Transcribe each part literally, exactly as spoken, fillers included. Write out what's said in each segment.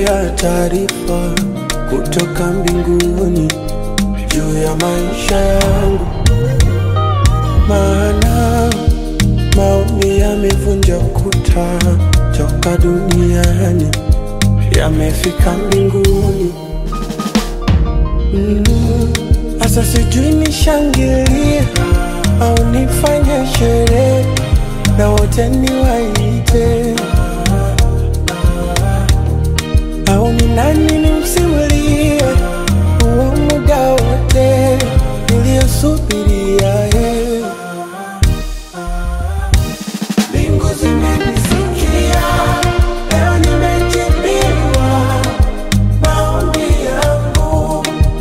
Pokea taarifa kutoka mbinguni juu ya maisha yangu, maana maombi yamevunja ukuta toka duniani, yamefika mbinguni. Asa mm, sijui nishangilie au nifanye sherehe na wote niwaite, au ni nani nimsimulie huo muda wote niliosubiria yeye. Mbingu zimenisikia, leo nimejibiwa maombi yangu.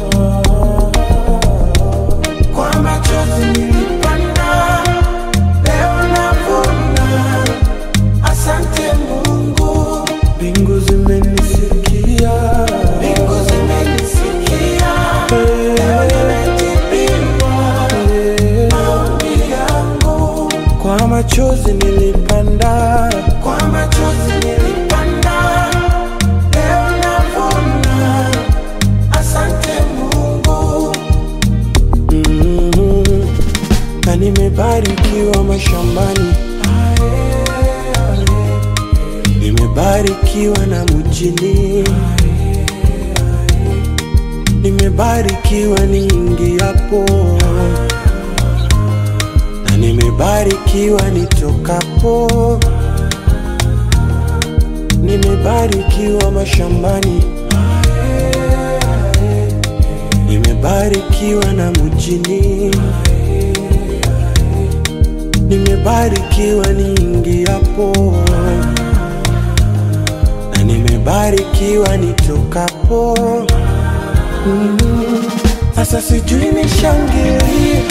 Kwa machozi nilipanda, leo navuna, asante Mungu. Mbingu zimenisikia, mbingu zimenisikia, leo nimejibiwa maombi yangu. Kwa machozi nilipanda, kwa machozi nilipanda, leo navuna, asante Mungu. mm-hmm. Na nimebarikiwa mashambani, nimebarikiwa na mjini, nimebarikiwa niingiapo, na nimebarikiwa nitokapo. Nimebarikiwa mashambani, nimebarikiwa na mjini, nimebarikiwa niingiapo, na nimebarikiwa nitokapo. mm. Asa sijui nishangilie